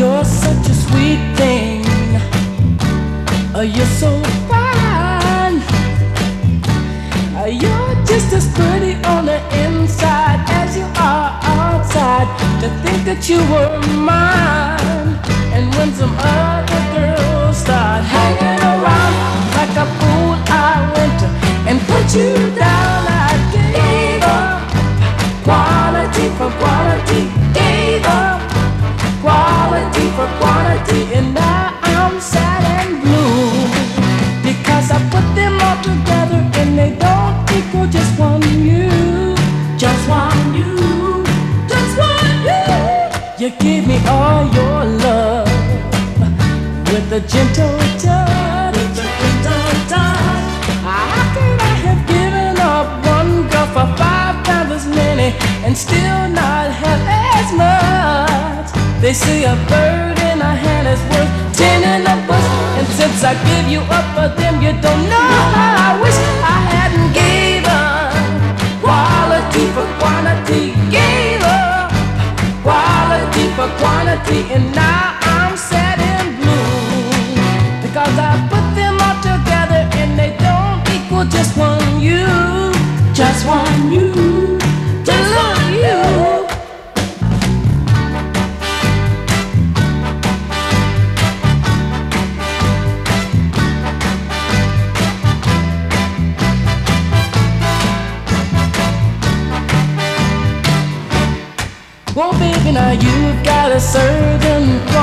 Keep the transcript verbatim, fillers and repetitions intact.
you're such a sweet thing. Oh, you're so fine. Uh, You're just as pretty on the inside as you are outside. To think that you were mine. And when some other girls start hanging around like a fool, I went and put you down. I gave up quality for quality. Gave up quality for quality. And now I'm sad and blue because I put them all together and they don't equal just one you. Just one you. Just one you. You give me all your love with a gentle touch. With a gentle touch. How could I have given up one girl for five times as many and still not have as much? They say a bird in a hand is worth ten in a bush. And since I give you up for them, you don't know how I wish I hadn't gave up quality for quantity. Gave up quality for quantity. And now I'm sad and blue because I put them all together and they don't equal just one you. Just one you. Just one you. Well, baby, now you've got a certain quality.